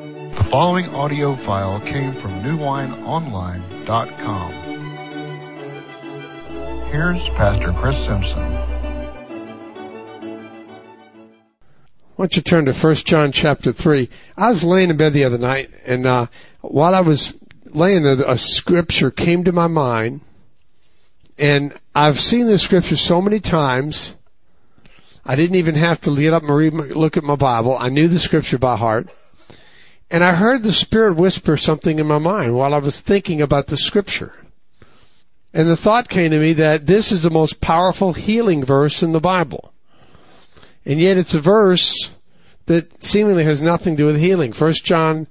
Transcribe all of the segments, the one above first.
The following audio file came from newwineonline.com. Here's Pastor Chris Simpson. Why don't you turn to 1 John chapter 3. I was laying in bed the other night, and while I was laying there, a scripture came to my mind. And I've seen this scripture so many times, I didn't even have to get up and look at my Bible. I knew the scripture by heart. And I heard the Spirit whisper something in my mind while I was thinking about the scripture. And the thought came to me that this is the most powerful healing verse in the Bible. And yet it's a verse that seemingly has nothing to do with healing. 1 John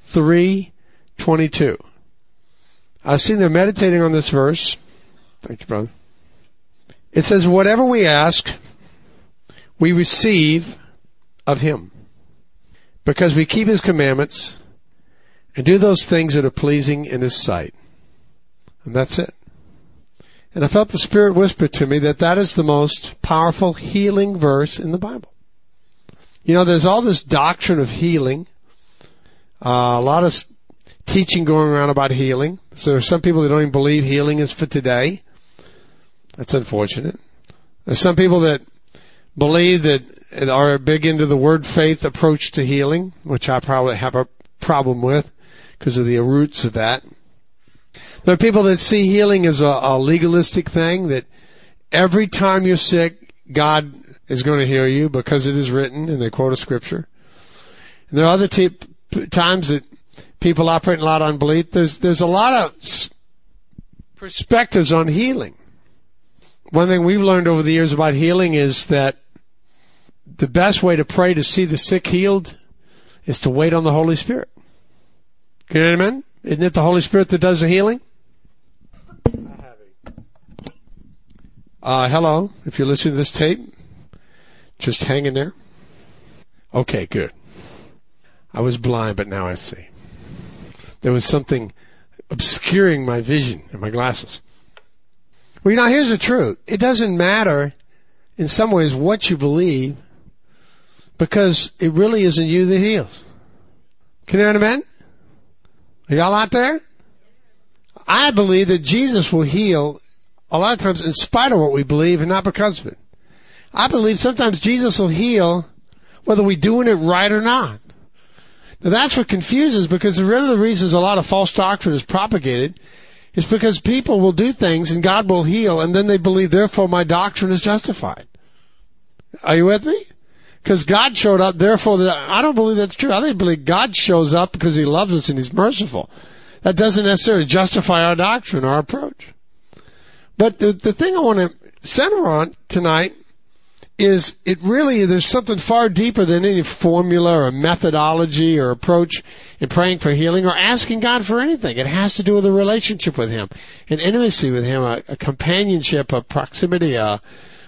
3:22. I was sitting there meditating on this verse. Thank you, brother. It says, whatever we ask, we receive of Him, because we keep His commandments and do those things that are pleasing in His sight. And that's it. And I felt the Spirit whisper to me that that is the most powerful healing verse in the Bible. You know, there's all this doctrine of healing, a lot of teaching going around about healing. So there's some people that don't even believe healing is for today. That's unfortunate. There's some people that believe that are big into the word faith approach to healing, which I probably have a problem with because of the roots of that. There are people that see healing as a legalistic thing, that every time you're sick, God is going to heal you because it is written, and they quote a scripture. And there are other times that people operate in a lot of unbelief. There's a lot of perspectives on healing. One thing we've learned over the years about healing is that the best way to pray to see the sick healed is to wait on the Holy Spirit. Can you hear amen? Isn't it the Holy Spirit that does the healing? Hello, if you're listening to this tape, just hang in there. Okay, good. I was blind, but now I see. There was something obscuring my vision in my glasses. Well, you know, here's the truth. It doesn't matter, in some ways, what you believe, because it really isn't you that heals. Can you hear amen? Are y'all out there? I believe that Jesus will heal a lot of times in spite of what we believe and not because of it. I believe sometimes Jesus will heal whether we're doing it right or not. Now that's what confuses, because one of the reasons a lot of false doctrine is propagated is because people will do things and God will heal, and then they believe, therefore my doctrine is justified. Are you with me? Because God showed up, therefore I don't believe that's true. I believe God shows up because He loves us and He's merciful. That doesn't necessarily justify our doctrine, our approach. But the thing I want to center on tonight is there's something far deeper than any formula or methodology or approach in praying for healing or asking God for anything. It has to do with a relationship with Him, an intimacy with Him, a companionship, a proximity, a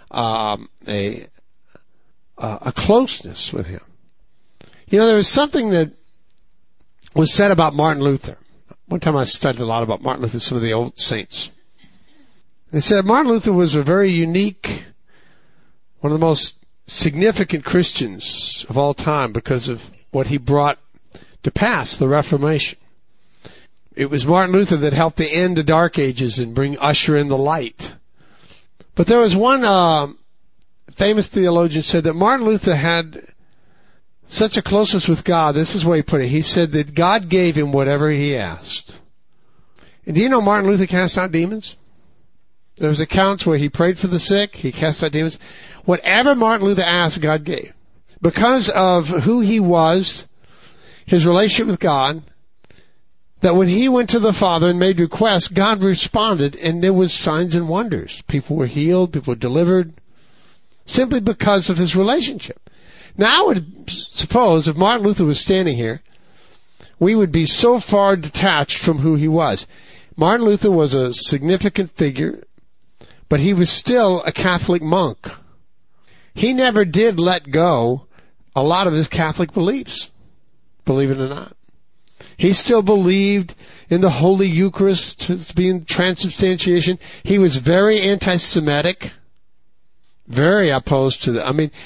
closeness with Him. You know, there was something that was said about Martin Luther. One time I studied a lot about Martin Luther, some of the old saints. They said Martin Luther was a very unique, one of the most significant Christians of all time because of what he brought to pass, the Reformation. It was Martin Luther that helped to end the Dark Ages and usher in the light. But there was one famous theologian said that Martin Luther had such a closeness with God. This is the way he put it. He said that God gave him whatever he asked. And do you know Martin Luther cast out demons? There was accounts where he prayed for the sick, he cast out demons. Whatever Martin Luther asked, God gave. Because of who he was, his relationship with God, that when he went to the Father and made requests, God responded, and there was signs and wonders. People were healed, people were delivered, simply because of his relationship. Now, I would suppose if Martin Luther was standing here, we would be so far detached from who he was. Martin Luther was a significant figure, but he was still a Catholic monk. He never did let go a lot of his Catholic beliefs, believe it or not. He still believed in the Holy Eucharist being transubstantiation. He was very anti-Semitic. Very opposed to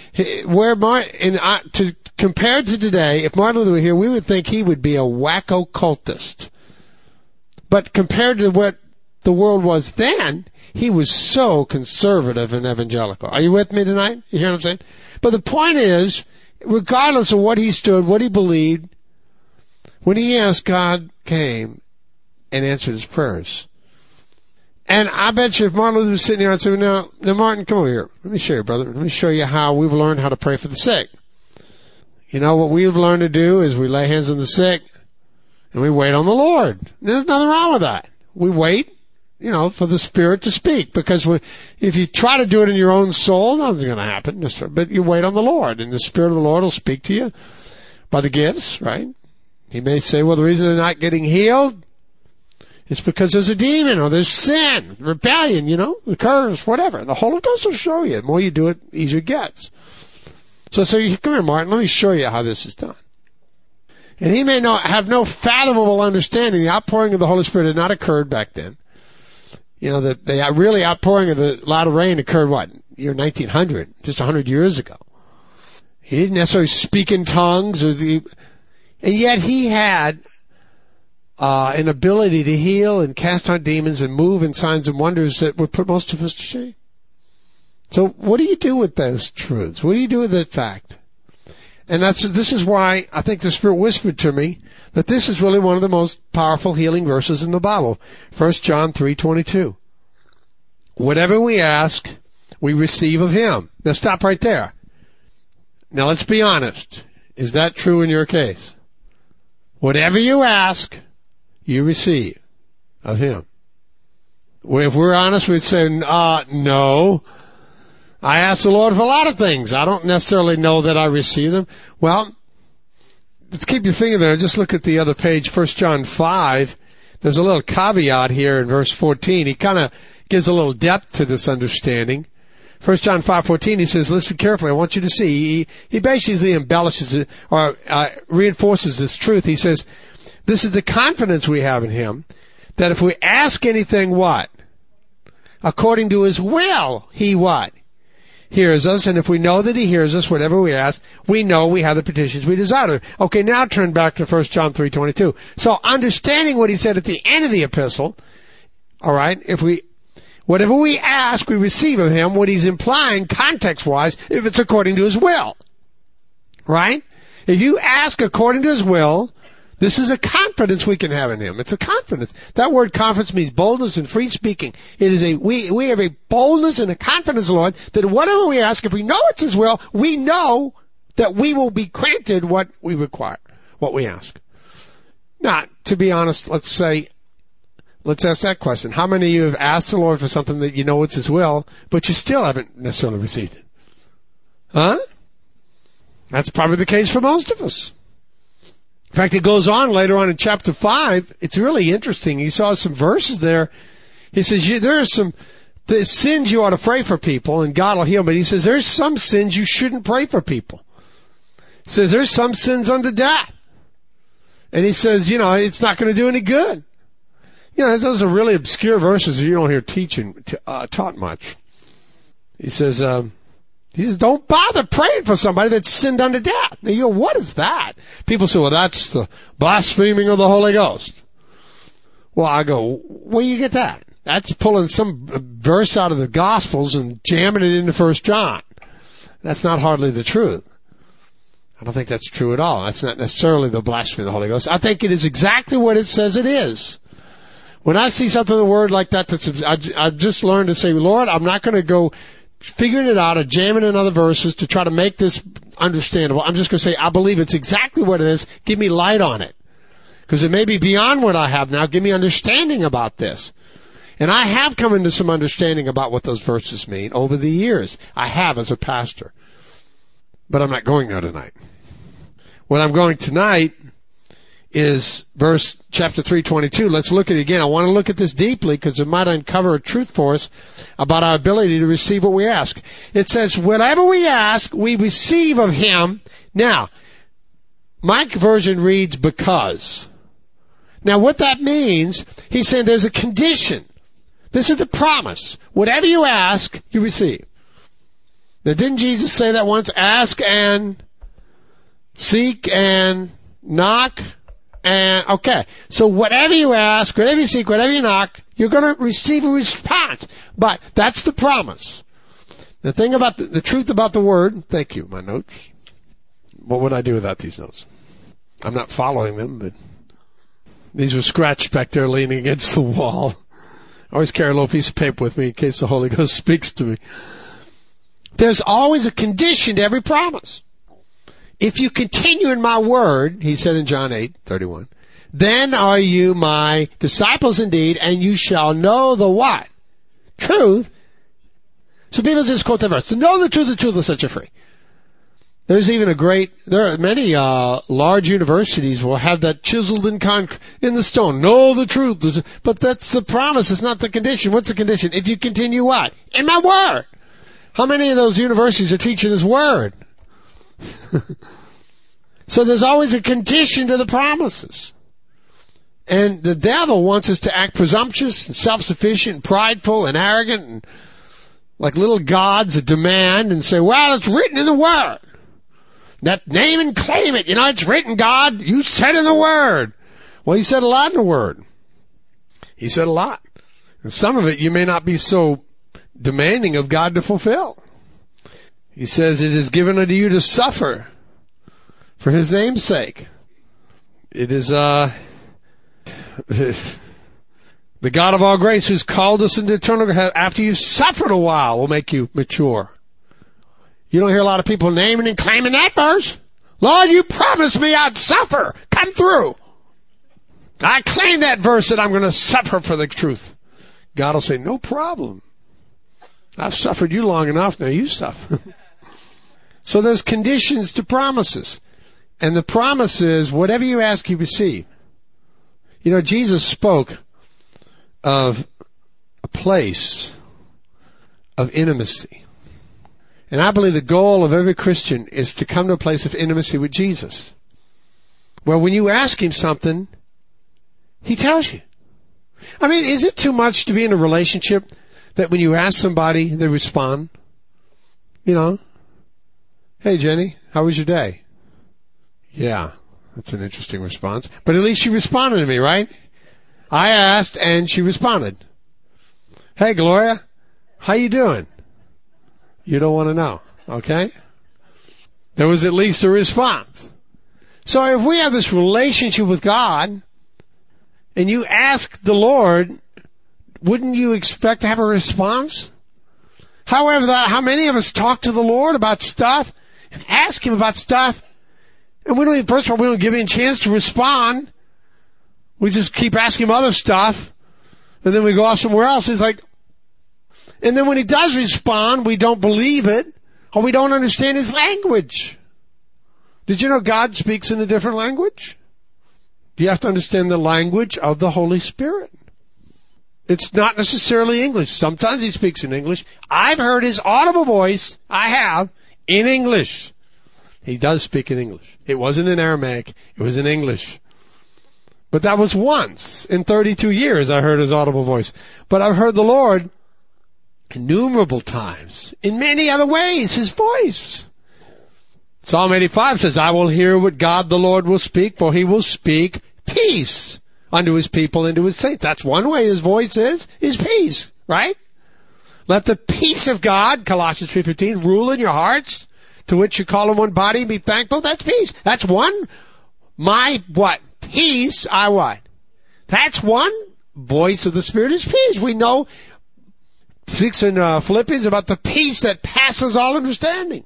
compared to today, if Martin Luther were here, we would think he would be a wacko cultist. But compared to what the world was then, he was so conservative and evangelical. Are you with me tonight? You hear what I'm saying? But the point is, regardless of what he stood, what he believed, when he asked, God came and answered his prayers. And I bet you if Martin Luther was sitting here, I'd say, now Martin, come over here. Let me show you, brother. Let me show you how we've learned how to pray for the sick. You know, what we've learned to do is we lay hands on the sick and we wait on the Lord. There's nothing wrong with that. We wait, for the Spirit to speak, because if you try to do it in your own soul, nothing's going to happen. But you wait on the Lord, and the Spirit of the Lord will speak to you by the gifts, right? He may say, well, the reason they're not getting healed is because there's a demon or there's sin, rebellion, the curse, whatever. The Holy Ghost will show you. The more you do it, the easier it gets. So come here, Martin, let me show you how this is done. And he may have no fathomable understanding. The outpouring of the Holy Spirit had not occurred back then. The really outpouring of the latter rain occurred, year 1900, just 100 years ago. He didn't necessarily speak in tongues, and yet he had an ability to heal and cast out demons and move in signs and wonders that would put most of us to shame. So what do you do with those truths? What do you do with that fact? And this is why I think the Spirit whispered to me that this is really one of the most powerful healing verses in the Bible. 1 John 3:22. Whatever we ask, we receive of Him. Now stop right there. Now let's be honest. Is that true in your case? Whatever you ask, you receive of Him. If we're honest, we'd say, no. I ask the Lord for a lot of things. I don't necessarily know that I receive them. Well, let's keep your finger there. Just look at the other page, 1 John 5. There's a little caveat here in verse 14. He kind of gives a little depth to this understanding. 1 John 5:14, he says, listen carefully, I want you to see. He basically embellishes it, or reinforces this truth. He says, this is the confidence we have in Him, that if we ask anything, what? According to His will, He what? Hears us, and if we know that He hears us, whatever we ask, we know we have the petitions we desire. Okay, now turn back to 1 John 3:22. So understanding what he said at the end of the epistle, alright, whatever we ask, we receive of Him, what he's implying, context-wise, if it's according to His will. Right? If you ask according to His will, this is a confidence we can have in Him. It's a confidence. That word confidence means boldness and free speaking. It is we have a boldness and a confidence, Lord, that whatever we ask, if we know it's His will, we know that we will be granted what we require, what we ask. Now, to be honest, let's ask that question. How many of you have asked the Lord for something that you know it's His will, but you still haven't necessarily received it? Huh? That's probably the case for most of us. In fact, it goes on later on in chapter 5. It's really interesting. He saw some verses there. He says, there are the sins you ought to pray for people, and God will heal them. But he says, there's some sins you shouldn't pray for people. He says, there's some sins unto death. And he says, it's not going to do any good. Those are really obscure verses you don't hear taught much. He says, don't bother praying for somebody that's sinned unto death. Now, what is that? People say, well, that's the blaspheming of the Holy Ghost. Well, I go, where do you get that? That's pulling some verse out of the Gospels and jamming it into 1 John. That's not hardly the truth. I don't think that's true at all. That's not necessarily the blasphemy of the Holy Ghost. I think it is exactly what it says it is. When I see something in the Word like that, I've just learned to say, Lord, I'm not going to go figuring it out or jamming in other verses to try to make this understandable. I'm just going to say, I believe it's exactly what it is. Give me light on it. Because it may be beyond what I have now. Give me understanding about this. And I have come into some understanding about what those verses mean over the years. I have as a pastor. But I'm not going there tonight. What I'm going tonight is chapter 3:22. Let's look at it again. I want to look at this deeply because it might uncover a truth for us about our ability to receive what we ask. It says, whatever we ask, we receive of Him. Now, my version reads because. Now, what that means, he's saying there's a condition. This is the promise. Whatever you ask, you receive. Now, didn't Jesus say that once? Ask and seek and knock and, okay. So whatever you ask, whatever you seek, whatever you knock, you're going to receive a response. But that's the promise. The thing about the truth about the Word, thank you, my notes. What would I do without these notes? I'm not following them, but these were scratched back there leaning against the wall. I always carry a little piece of paper with me in case the Holy Ghost speaks to me. There's always a condition to every promise. If you continue in my word, he said in John 8:31, then are you my disciples indeed, and you shall know the what? Truth. So people just quote that verse. To know the truth will set you free. There's even there are many large universities will have that chiseled in the stone. Know the truth. But that's the promise. It's not the condition. What's the condition? If you continue what? In my word. How many of those universities are teaching his word? So there's always a condition to the promises. And the devil wants us to act presumptuous and self-sufficient and prideful and arrogant and like little gods that demand and say, well, it's written in the Word. That name and claim it. You know, it's written, God. You said in the Word. Well, he said a lot in the Word. He said a lot. And some of it you may not be so demanding of God to fulfill. He says it is given unto you to suffer for his name's sake. It is the God of all grace who's called us into eternal life after you've suffered a while will make you mature. You don't hear a lot of people naming and claiming that verse. Lord, you promised me I'd suffer. Come through. I claim that verse that I'm going to suffer for the truth. God will say, no problem. I've suffered you long enough. Now you suffer. So there's conditions to promises. And the promise is, whatever you ask, you receive. You know, Jesus spoke of a place of intimacy. And I believe the goal of every Christian is to come to a place of intimacy with Jesus. Well, when you ask him something, he tells you. I mean, is it too much to be in a relationship that when you ask somebody, they respond? You know, hey, Jenny, how was your day? Yeah, that's an interesting response. But at least she responded to me, right? I asked and she responded. Hey, Gloria, how you doing? You don't want to know, okay? There was at least a response. So if we have this relationship with God and you ask the Lord, wouldn't you expect to have a response? However, how many of us talk to the Lord about stuff and ask him about stuff, and first of all, we don't give him a chance to respond. We just keep asking him other stuff, and then we go off somewhere else. It's like, and then when he does respond, we don't believe it, or we don't understand his language. Did you know God speaks in a different language? You have to understand the language of the Holy Spirit. It's not necessarily English. Sometimes he speaks in English. I've heard his audible voice, in English. He does speak in English. It wasn't in Aramaic. It was in English. But that was once in 32 years I heard his audible voice. But I've heard the Lord innumerable times, in many other ways, his voice. Psalm 85 says, I will hear what God the Lord will speak, for he will speak peace unto his people and to his saints. That's one way his voice is peace, right? Let the peace of God, Colossians 3:15, rule in your hearts, to which you call in one body, be thankful. That's peace. That's one. My what? Peace, I what? That's one voice of the Spirit is peace. We know, speaks in Philippians about the peace that passes all understanding.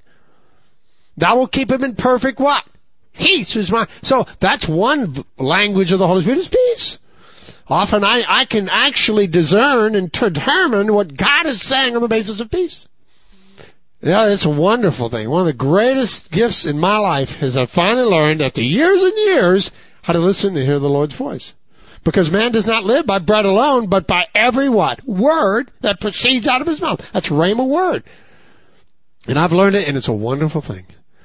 Thou will keep him in perfect what? Peace is mine. So that's one language of the Holy Spirit is peace. Often I can actually discern and determine what God is saying on the basis of peace. Yeah, it's a wonderful thing. One of the greatest gifts in my life is I finally learned after years and years how to listen and hear the Lord's voice. Because man does not live by bread alone, but by every what? Word that proceeds out of his mouth. That's rhema word. And I've learned it, and it's a wonderful thing.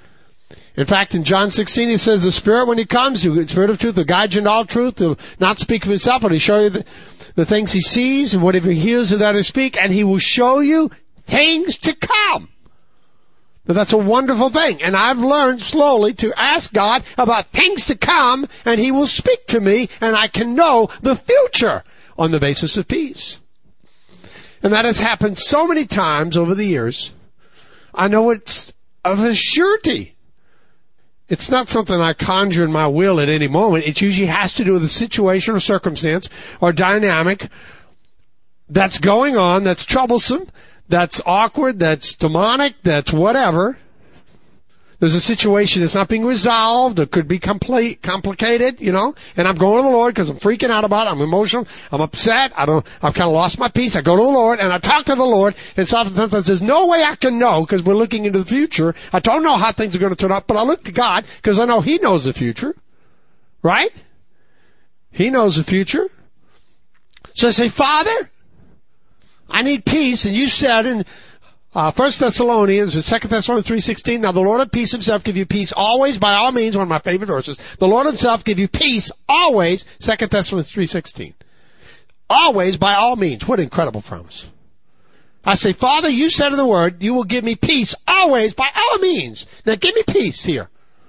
In fact, in John 16, he says, the Spirit, when he comes, the Spirit of truth, will guide you in all truth. He'll not speak of himself, but he'll show you the things he sees, and whatever he hears of that he'll speak, and he will show you things to come. Now, that's a wonderful thing. And I've learned slowly to ask God about things to come, and He will speak to me, and I can know the future on the basis of peace. And that has happened so many times over the years. I know it's of a surety. It's not something I conjure in my will at any moment. It usually has to do with a situation or circumstance or dynamic that's going on, that's troublesome, that's awkward, that's demonic, that's whatever. There's a situation that's not being resolved. It could be complicated, and I'm going to the Lord because I'm freaking out about it. I'm emotional. I'm upset. I've kind of lost my peace. I go to the Lord and I talk to the Lord, and so sometimes there's no way I can know because we're looking into the future. I don't know how things are going to turn out, but I look to God because I know He knows the future. Right? He knows the future. So I say, Father, I need peace, and you said in 1 Thessalonians and 2 Thessalonians 3:16, now the Lord of peace Himself give you peace always by all means, one of my favorite verses. The Lord Himself give you peace always, 2 Thessalonians 3:16. Always by all means. What an incredible promise. I say, Father, you said in the Word, you will give me peace always by all means. Now give me peace here.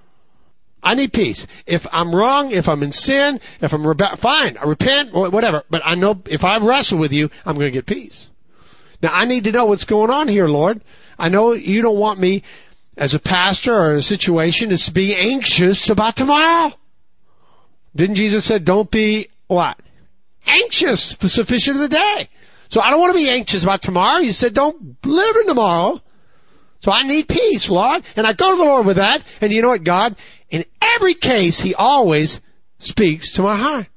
I need peace. If I'm wrong, if I'm in sin, if I'm fine, I repent, whatever. But I know if I wrestle with you, I'm going to get peace. Now, I need to know what's going on here, Lord. I know you don't want me, as a pastor or in a situation, to be anxious about tomorrow. Didn't Jesus say, don't be, what? Anxious for sufficient of the day. So I don't want to be anxious about tomorrow. You said, don't live in tomorrow. So I need peace, Lord. And I go to the Lord with that. And you know what, God? In every case, He always speaks to my heart.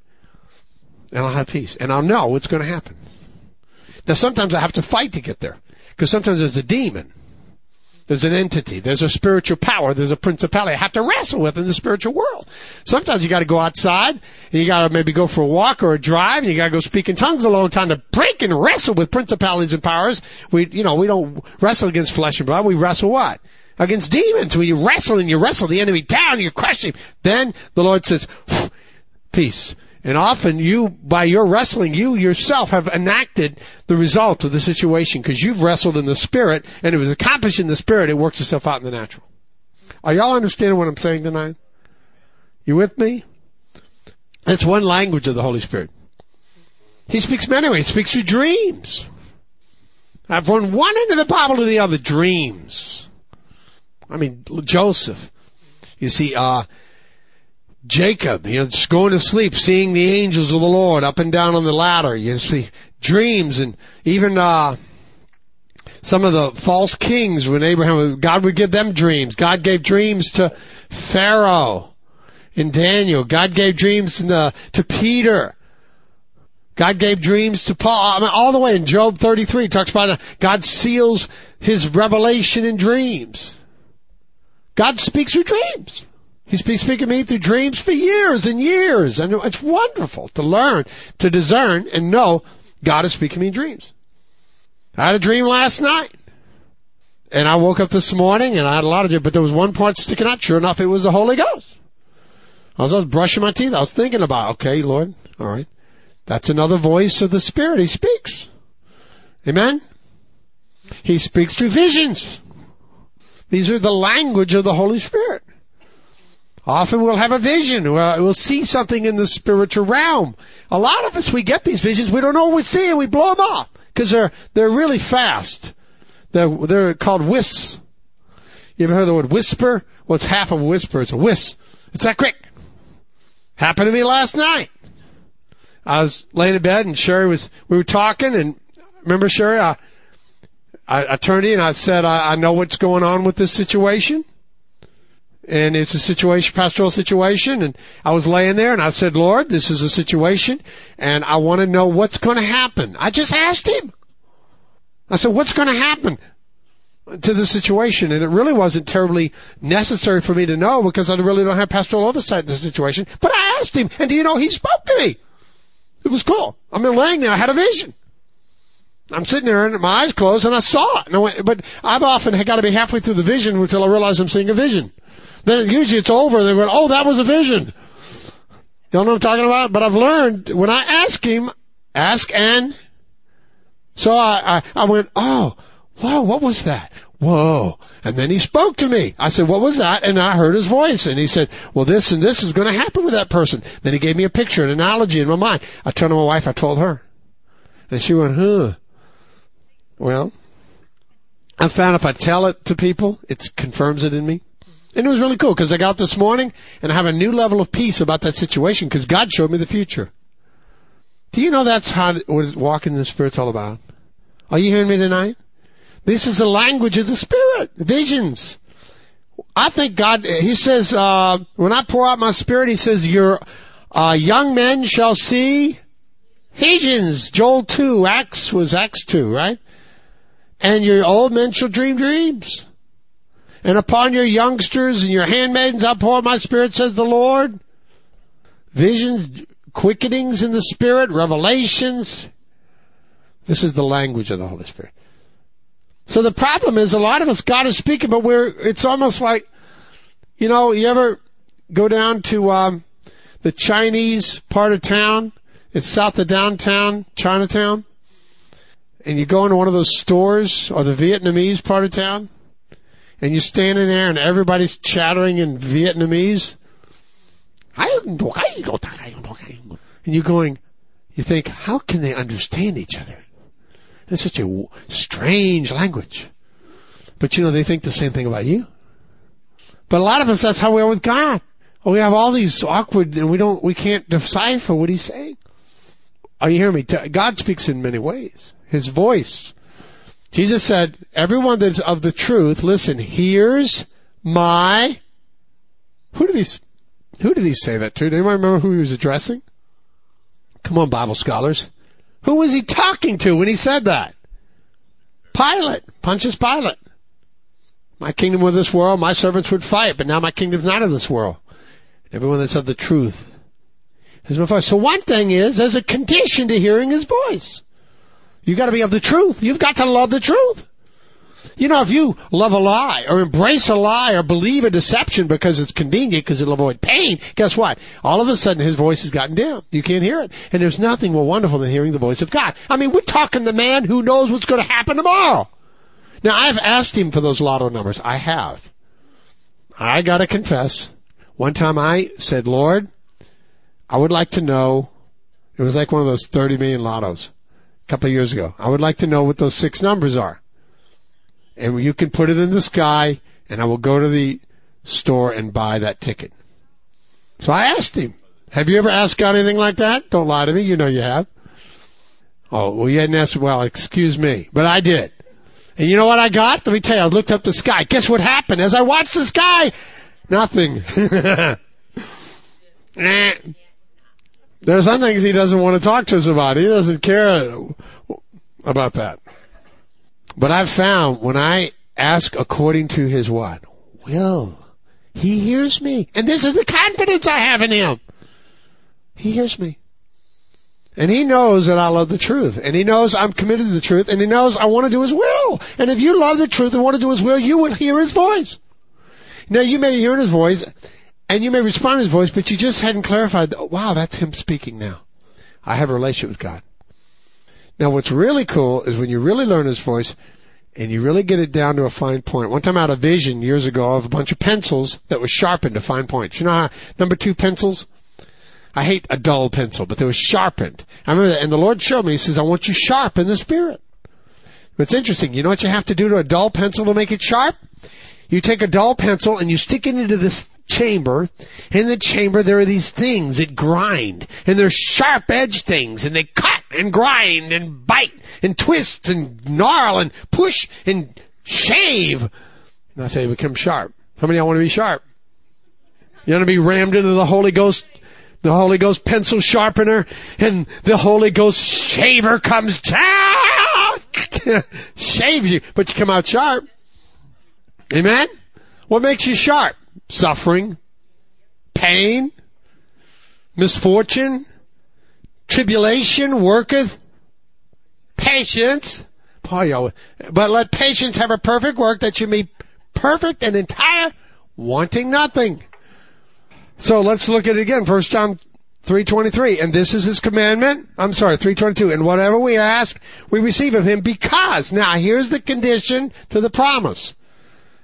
And I'll have peace. And I'll know what's going to happen. Now, sometimes I have to fight to get there, because sometimes there's a demon, there's an entity, there's a spiritual power, there's a principality I have to wrestle with in the spiritual world. Sometimes you got to go outside, and you got to maybe go for a walk or a drive, and you got to go speak in tongues a long time to break and wrestle with principalities and powers. We don't wrestle against flesh and blood. We wrestle what? Against demons. When you wrestle the enemy down, you crush him. Then the Lord says, peace. And often by your wrestling, you yourself have enacted the result of the situation because you've wrestled in the Spirit, and it was accomplished in the Spirit. It works itself out in the natural. Are y'all understanding what I'm saying tonight? You with me? That's one language of the Holy Spirit. He speaks many ways. He speaks through dreams. I've run one end of the Bible to the other. Dreams. I mean, Joseph. You see, Jacob, just going to sleep, seeing the angels of the Lord up and down on the ladder. You see dreams, and even some of the false kings, when Abraham, God would give them dreams. God gave dreams to Pharaoh in Daniel. God gave dreams to Peter. God gave dreams to Paul. I mean, all the way in Job 33, it talks about God seals His revelation in dreams. God speaks through dreams. He's been speaking to me through dreams for years and years. And it's wonderful to learn, to discern, and know God is speaking to me in dreams. I had a dream last night. And I woke up this morning, and I had a lot of dreams, but there was one part sticking out. Sure enough, it was the Holy Ghost. As I was brushing my teeth, I was thinking about, okay, Lord, all right. That's another voice of the Spirit. He speaks. Amen? He speaks through visions. These are the language of the Holy Spirit. Often we'll have a vision. We'll see something in the spiritual realm. A lot of us, we get these visions. We don't know what we see, and we blow them off because they're really fast. They're called wisps. You ever heard the word whisper? Well, it's half of a whisper. It's a wisp. It's that quick. Happened to me last night. I was laying in bed, and we were talking, and remember Sherry? I turned to you and I said, I know what's going on with this situation. And it's a pastoral situation, and I was laying there, and I said, Lord, this is a situation, and I want to know what's going to happen. I just asked Him. I said, what's going to happen to the situation? And it really wasn't terribly necessary for me to know because I really don't have pastoral oversight in the situation. But I asked Him, and do you know, He spoke to me. It was cool. I'm laying there. I had a vision. I'm sitting there, and my eyes closed, and I saw it. But I've often got to be halfway through the vision until I realize I'm seeing a vision. Then usually it's over, and they go, oh, that was a vision. Y'all know what I'm talking about? But I've learned, when I ask Him, ask and. So I went, oh, whoa, what was that? Whoa. And then he spoke to me. I said, what was that? And I heard his voice. And he said, well, this and this is going to happen with that person. Then he gave me a picture, an analogy in my mind. I turned to my wife, I told her. And she went, Well, I found if I tell it to people, it confirms it in me. And it was really cool because I got up this morning and I have a new level of peace about that situation because God showed me the future. Do you know that's what walking in the Spirit's all about? Are you hearing me tonight? This is the language of the Spirit. Visions. I think God, He says, when I pour out my Spirit, He says, your young men shall see visions. Joel 2, Acts 2, right? And your old men shall dream dreams. And upon your youngsters and your handmaidens I'll pour my Spirit, says the Lord. Visions, quickenings in the Spirit, revelations. This is the language of the Holy Spirit. So the problem is a lot of us, God is speaking, but it's almost like, you ever go down to the Chinese part of town? It's south of downtown, Chinatown. And you go into one of those stores, or the Vietnamese part of town, and you're standing there and everybody's chattering in Vietnamese. And you're going, you think, how can they understand each other? It's such a strange language. But they think the same thing about you. But a lot of us, that's how we are with God. We have all these awkward, and we can't decipher what He's saying. Are you hearing me? God speaks in many ways. His voice. Jesus said, everyone that's of the truth, listen, hears my... Who did he say that to? Do anyone remember who He was addressing? Come on, Bible scholars. Who was He talking to when He said that? Pilate. Pontius Pilate. My kingdom of this world, my servants would fight, but now my kingdom's not of this world. Everyone that's of the truth is my voice. So one thing is, there's a condition to hearing His voice. You've got to be of the truth. You've got to love the truth. If you love a lie or embrace a lie or believe a deception because it's convenient, because it'll avoid pain, guess what? All of a sudden His voice has gotten dim. You can't hear it. And there's nothing more wonderful than hearing the voice of God. I mean, we're talking to the man who knows what's going to happen tomorrow. Now, I've asked Him for those lotto numbers. I have. I got to confess. One time I said, Lord, I would like to know, it was like one of those 30 million lottos a couple of years ago. I would like to know what those 6 numbers are. And you can put it in the sky, and I will go to the store and buy that ticket. So I asked Him, have you ever asked God anything like that? Don't lie to me. You know you have. Oh, well, you hadn't asked, well, excuse me. But I did. And you know what I got? Let me tell you, I looked up the sky. Guess what happened? As I watched the sky, nothing. There's some things He doesn't want to talk to us about. He doesn't care about that. But I've found when I ask according to His what? Will, He hears me. And this is the confidence I have in Him. He hears me. And He knows that I love the truth. And He knows I'm committed to the truth. And He knows I want to do His will. And if you love the truth and want to do His will, you will hear His voice. Now, you may hear His voice, and you may respond to His voice, but you just hadn't clarified, wow, that's Him speaking now. I have a relationship with God. Now, what's really cool is when you really learn His voice and you really get it down to a fine point. One time I had a vision years ago of a bunch of pencils that was sharpened to fine points. You know how number 2 pencils? I hate a dull pencil, but they were sharpened. I remember that, and the Lord showed me, He says, I want you sharp in the Spirit. But it's interesting. You know what you have to do to a dull pencil to make it sharp? You take a dull pencil and you stick it into this chamber. In the chamber there are these things that grind. And they're sharp-edged things. And they cut and grind and bite and twist and gnarl and push and shave. And I say become sharp. How many of y'all want to be sharp? You want to be rammed into the Holy Ghost pencil sharpener, and the Holy Ghost shaver comes down, shaves you, but you come out sharp. Amen? What makes you sharp? Suffering, pain, misfortune, tribulation worketh patience. But let patience have a perfect work, that you may be perfect and entire, wanting nothing. So let's look at it again. 1 John 3:23. And this is His commandment. 3:22. And whatever we ask, we receive of Him because. Now here's the condition to the promise.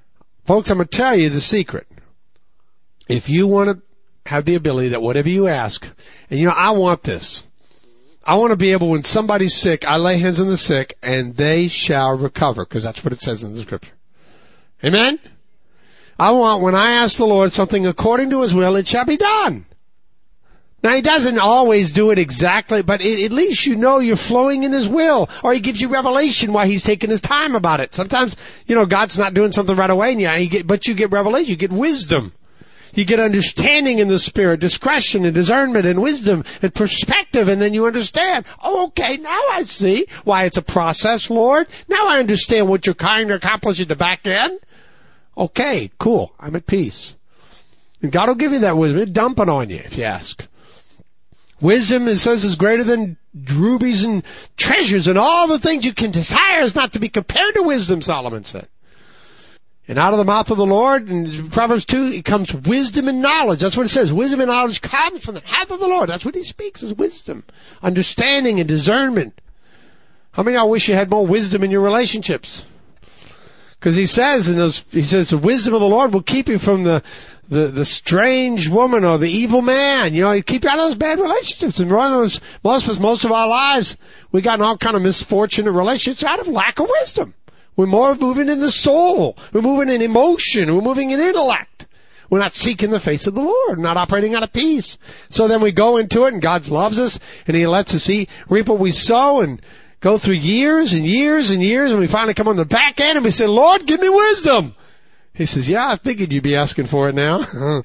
Folks, I'm going to tell you the secret. If you want to have the ability that whatever you ask, and I want this. I want to be able, when somebody's sick, I lay hands on the sick, and they shall recover, because that's what it says in the scripture. Amen? I want, when I ask the Lord something according to His will, it shall be done. Now, He doesn't always do it exactly, but at least you're flowing in His will, or He gives you revelation why He's taking His time about it. Sometimes, God's not doing something right away, but you get revelation, you get wisdom. You get understanding in the Spirit, discretion and discernment and wisdom and perspective, and then you understand, okay, now I see why it's a process, Lord. Now I understand what you're trying to accomplish at the back end. Okay, cool. I'm at peace. And God will give you that wisdom. He'll dump it on you if you ask. Wisdom, it says, is greater than rubies and treasures, and all the things you can desire is not to be compared to wisdom, Solomon said. And out of the mouth of the Lord, in Proverbs 2, it comes wisdom and knowledge. That's what it says. Wisdom and knowledge comes from the mouth of the Lord. That's what He speaks, is wisdom, understanding and discernment. How many of y'all wish you had more wisdom in your relationships? Because He says the wisdom of the Lord will keep you from the strange woman or the evil man. He'll keep you out of those bad relationships. And most of our lives, we got in all kind of misfortune in relationships out of lack of wisdom. We're more moving in the soul. We're moving in emotion. We're moving in intellect. We're not seeking the face of the Lord, not operating out of peace. So then we go into it, and God loves us, and He lets us reap what we sow, and go through years and years and years, and we finally come on the back end, and we say, Lord, give me wisdom. He says, yeah, I figured you'd be asking for it now.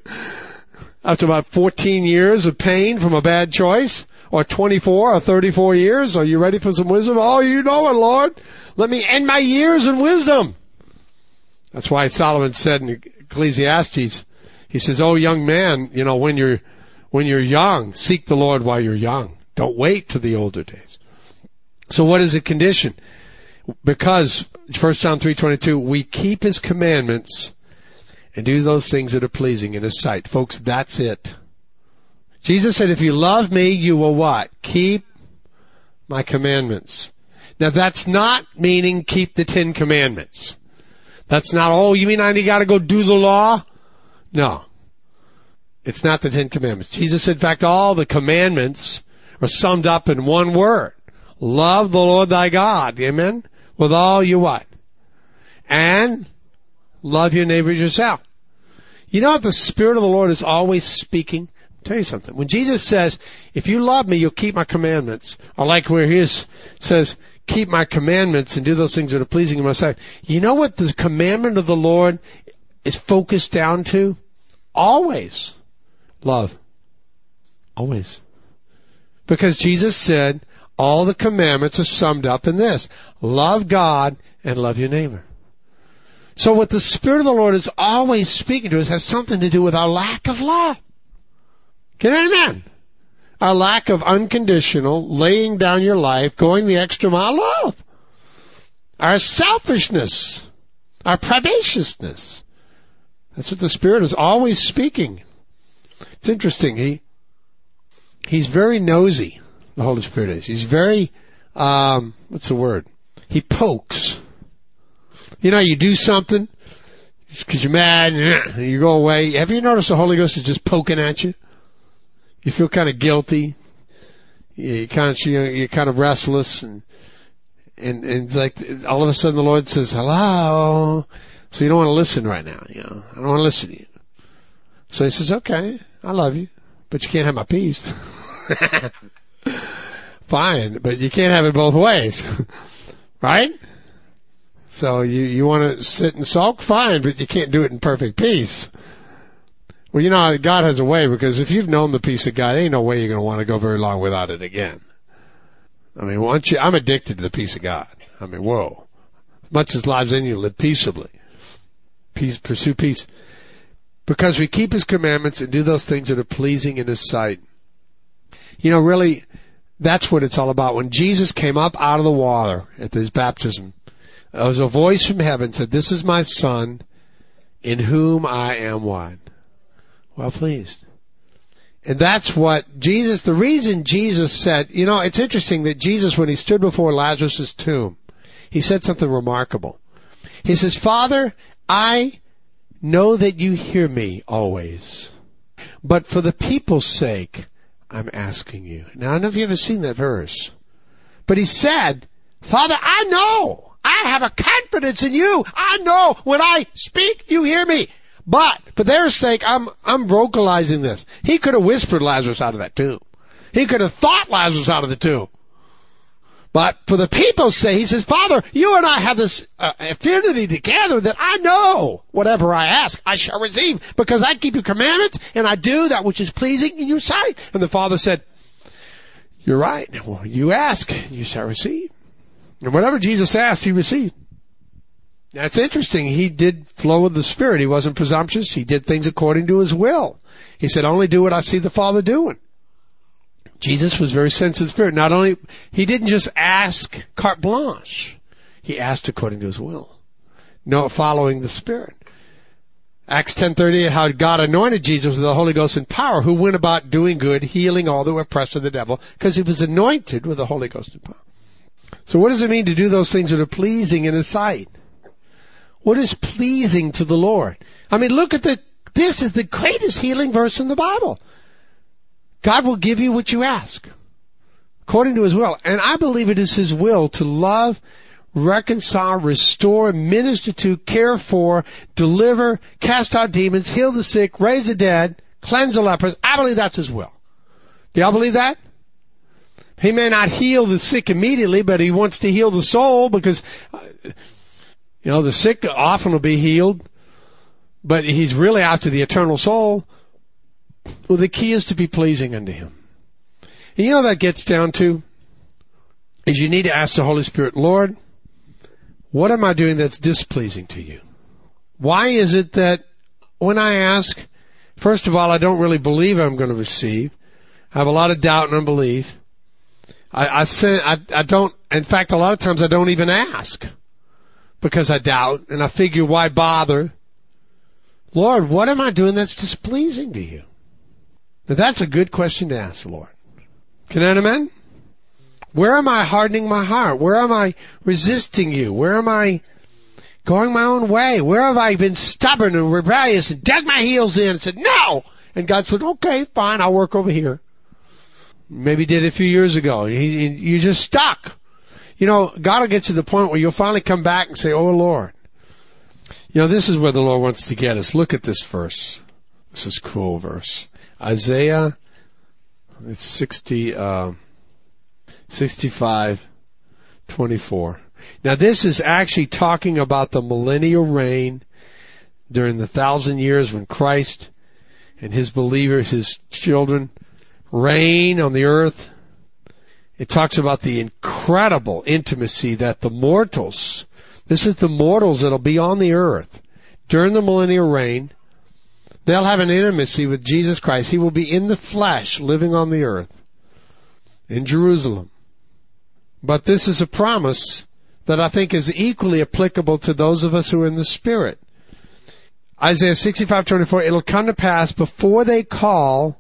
After about 14 years of pain from a bad choice, or 24 or 34 years, are you ready for some wisdom? Oh, you know it, Lord. Let me end my years in wisdom. That's why Solomon said in Ecclesiastes, he says, oh, young man, when you're young, seek the Lord while you're young. Don't wait to the older days. So what is the condition? Because, 1 John 3:22, we keep His commandments and do those things that are pleasing in His sight. Folks, that's it. Jesus said, if you love me, you will what? Keep my commandments. Now that's not meaning keep the 10 commandments. That's not, you mean I got to go do the law? No. It's not the 10 commandments. Jesus said, in fact, all the commandments are summed up in one word. Love the Lord thy God. Amen? With all your what? And love your neighbor as yourself. You know what? The Spirit of the Lord is always speaking. I'll tell you something. When Jesus says, if you love me, you'll keep my commandments. Or like where He says, keep my commandments and do those things that are pleasing in my sight. You know what the commandment of the Lord is focused down to? Always. Love. Always. Because Jesus said, all the commandments are summed up in this. Love God and love your neighbor. So what the Spirit of the Lord is always speaking to us has something to do with our lack of love. Can you amen? Our lack of unconditional, laying down your life, going the extra mile love. Our selfishness. Our privaciousness. That's what the Spirit is always speaking. It's interesting. He's very nosy, the Holy Spirit is. He's very, what's the word? He pokes. You do something because you're mad and you go away. Have you noticed the Holy Ghost is just poking at you? You feel kind of guilty. You're kind of restless, and it's like all of a sudden the Lord says, "Hello." So you don't want to listen right now. I don't want to listen to you. So He says, "Okay, I love you, but you can't have my peace." Fine, but you can't have it both ways, right? So you want to sit and sulk? Fine, but you can't do it in perfect peace. Well, God has a way, because if you've known the peace of God, ain't no way you're going to want to go very long without it again. I mean, I'm addicted to the peace of God. I mean, whoa. Much as lies in you, live peaceably. Peace, pursue peace. Because we keep His commandments and do those things that are pleasing in His sight. Really, that's what it's all about. When Jesus came up out of the water at His baptism, there was a voice from heaven said, "This is my Son, in whom I am what? Well pleased." And that's what the reason Jesus said, it's interesting that Jesus, when He stood before Lazarus' tomb, He said something remarkable. He says, "Father, I know that you hear me always, but for the people's sake, I'm asking you. Now, I don't know if you've ever seen that verse, but he said, Father, I know. I have a confidence in you. I know when I speak, you hear me. But for their sake, I'm vocalizing this. He could have whispered Lazarus out of that tomb. He could have thought Lazarus out of the tomb. But for the people's sake, he says, Father, you and I have this affinity together that I know whatever I ask, I shall receive, because I keep your commandments and I do that which is pleasing in your sight. And the Father said, you're right. Well, you ask, you shall receive. And whatever Jesus asked, he received. That's interesting. He did flow with the Spirit. He wasn't presumptuous. He did things according to his will. He said, only do what I see the Father doing. Jesus was very sensitive to the Spirit. Not only, he didn't just ask carte blanche. He asked according to his will. No, following the Spirit. Acts 10:38, how God anointed Jesus with the Holy Ghost and power, who went about doing good, healing all that were oppressed of the devil, because he was anointed with the Holy Ghost and power. So what does it mean to do those things that are pleasing in his sight? What is pleasing to the Lord? I mean, look at this is the greatest healing verse in the Bible. God will give you what you ask, according to his will. And I believe it is his will to love, reconcile, restore, minister to, care for, deliver, cast out demons, heal the sick, raise the dead, cleanse the lepers. I believe that's his will. Do y'all believe that? He may not heal the sick immediately, but he wants to heal the soul because, the sick often will be healed, but he's really after the eternal soul. Well, the key is to be pleasing unto him. And you know what that gets down to? Is you need to ask the Holy Spirit, Lord, what am I doing that's displeasing to you? Why is it that when I ask, first of all, I don't really believe I'm going to receive. I have a lot of doubt and unbelief. I don't, in fact, a lot of times I don't even ask because I doubt and I figure why bother? Lord, what am I doing that's displeasing to you? Now that's a good question to ask the Lord. Can I, amen? Where am I hardening my heart? Where am I resisting you? Where am I going my own way? Where have I been stubborn and rebellious and dug my heels in and said, no! And God said, okay, fine, I'll work over here. Maybe did it a few years ago. You're just stuck. God will get to the point where you'll finally come back and say, oh Lord. This is where the Lord wants to get us. Look at this verse. This is a cool verse. Isaiah, it's 65:24. Now this is actually talking about the millennial reign during the 1,000 years when Christ and his believers, his children, reign on the earth. It talks about the incredible intimacy that the mortals, this is the mortals that'll be on the earth during the millennial reign. They'll have an intimacy with Jesus Christ. He will be in the flesh, living on the earth, in Jerusalem. But this is a promise that I think is equally applicable to those of us who are in the Spirit. Isaiah 65:24, it'll come to pass before they call,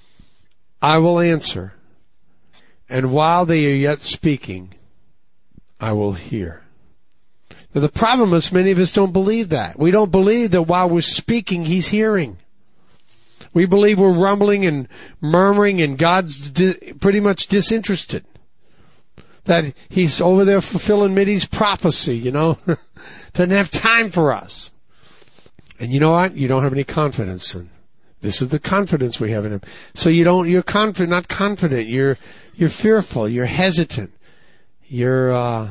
I will answer. And while they are yet speaking, I will hear. Now the problem is many of us don't believe that. We don't believe that while we're speaking, he's hearing. We believe we're rumbling and murmuring and God's pretty much disinterested. That he's over there fulfilling Midi's prophecy, Doesn't have time for us. And you know what? You don't have any confidence in. This is the confidence we have in him. So you're confident, not confident. You're fearful. You're hesitant. I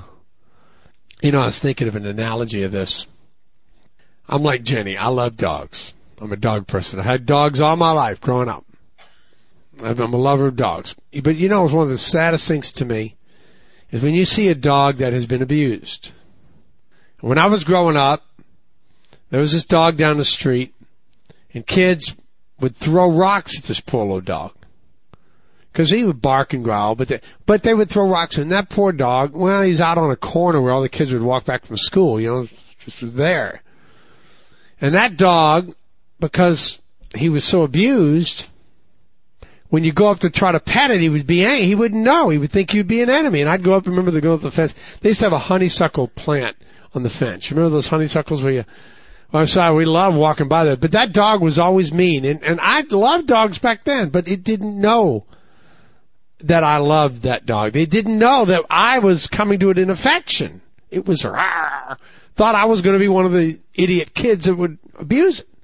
was thinking of an analogy of this. I'm like Jenny. I love dogs. I'm a dog person. I had dogs all my life growing up. I'm a lover of dogs. But it's one of the saddest things to me is when you see a dog that has been abused. When I was growing up, there was this dog down the street, and kids would throw rocks at this poor little dog. Because he would bark and growl, but they would throw rocks. And that poor dog, he's out on a corner where all the kids would walk back from school, just was there. And that dog, because he was so abused, when you go up to try to pet it, he would be angry. He wouldn't know. He would think you'd be an enemy. And I'd go up, go up the fence. They used to have a honeysuckle plant on the fence. You remember those honeysuckles where So we love walking by that. But that dog was always mean. And I loved dogs back then, but it didn't know that I loved that dog. They didn't know that I was coming to it in affection. It was thought I was going to be one of the idiot kids that would abuse it.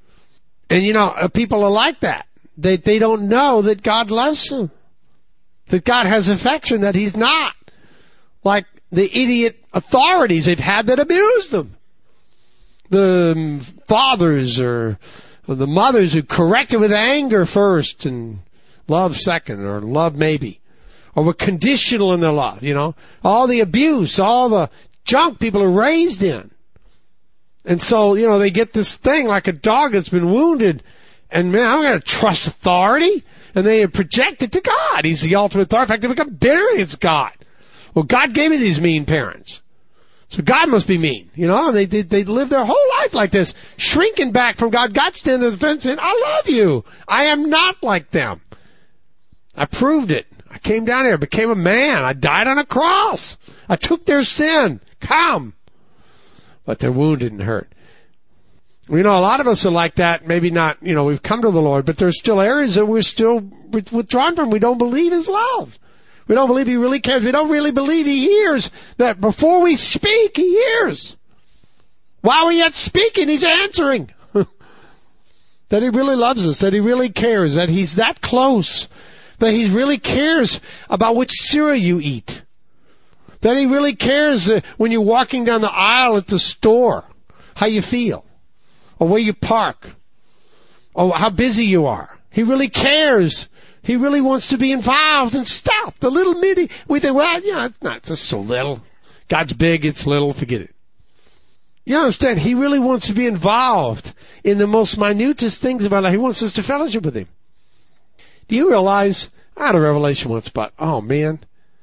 And people are like that. They don't know that God loves them. That God has affection, that He's not like the idiot authorities they've had that abuse them. The fathers or the mothers who corrected with anger first and love second, or love maybe, or were conditional in their love, all the abuse, all the junk people are raised in. And so, they get this thing like a dog that's been wounded, and man, I'm going to trust authority, and they project it to God. He's the ultimate authority. In fact, they become bitter against God. Well, God gave me these mean parents, so God must be mean, and they live their whole life like this, shrinking back from God. God stands as a fence saying, I love you. I am not like them. I proved it. I came down here, became a man. I died on a cross. I took their sin. Come. But they're wounded and hurt. A lot of us are like that. Maybe not, we've come to the Lord, but there's still areas that we're still withdrawn from. We don't believe His love. We don't believe He really cares. We don't really believe He hears, that before we speak, He hears. While we're yet speaking, He's answering. That He really loves us, that He really cares, that He's that close, that He really cares about which cereal you eat. That He really cares when you're walking down the aisle at the store, how you feel, or where you park, or how busy you are. He really cares. He really wants to be involved in stuff. The little bitty, we think, it's just so little. God's big, it's little, forget it. You understand? He really wants to be involved in the most minutest things of our life. He wants us to fellowship with Him. Do you realize, I had a revelation once about, oh man,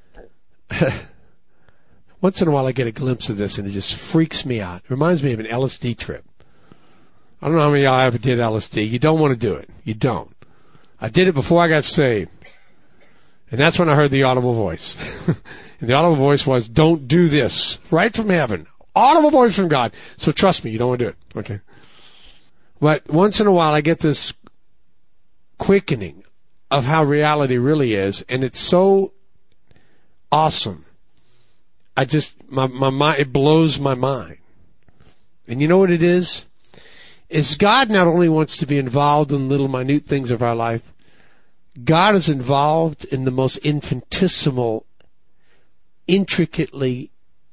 once in a while I get a glimpse of this and it just freaks me out. It reminds me of an LSD trip. I don't know how many of y'all ever did LSD. You don't want to do it. You don't. I did it before I got saved. And that's when I heard the audible voice. And the audible voice was, don't do this. Right from heaven. Audible voice from God. So trust me, you don't want to do it. Okay. But once in a while I get this quickening of how reality really is. And it's so awesome. My mind, it blows my mind. And you know what it is? Is God not only wants to be involved in little minute things of our life, God is involved in the most infinitesimal, infinitely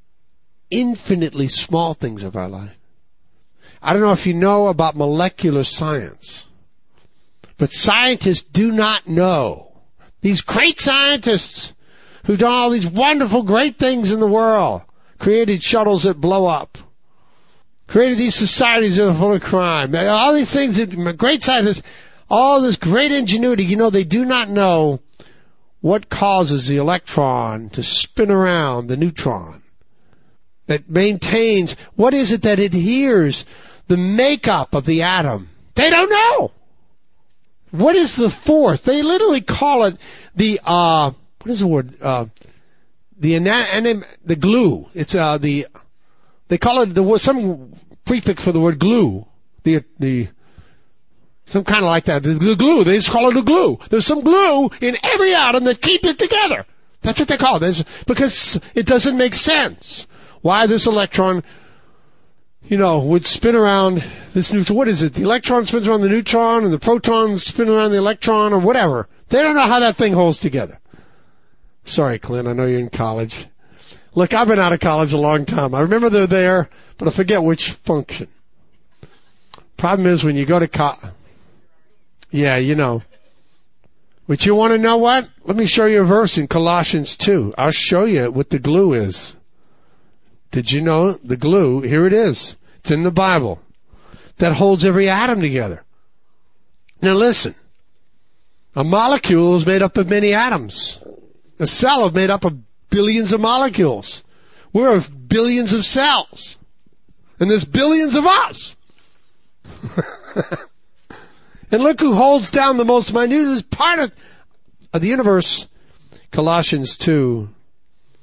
small things of our life. I don't know if you know about molecular science, but scientists do not know. These great scientists who've done all these wonderful, great things in the world, created shuttles that blow up, created these societies that are full of crime, all these things that great scientists, all this great ingenuity, they do not know what causes the electron to spin around the neutron, that maintains, what is it that adheres the makeup of the atom? They don't know. What is the force? They literally call it the, what is the word? The glue. It's, they call it some prefix for the word glue. Some kind of like that. The glue. They just call it a glue. There's some glue in every atom that keeps it together. That's what they call it. Because it doesn't make sense why this electron, would spin around this neutron. What is it? The electron spins around the neutron and the protons spin around the electron or whatever. They don't know how that thing holds together. Sorry, Clint. I know you're in college. Look, I've been out of college a long time. I remember they're there, but I forget which function. Problem is when you go to college, But you want to know what? Let me show you a verse in Colossians 2. I'll show you what the glue is. Did you know the glue? Here it is. It's in the Bible. That holds every atom together. Now listen. A molecule is made up of many atoms. A cell is made up of billions of molecules. We're billions of cells. And there's billions of us. And look who holds down the most minute part of the universe. Colossians 2,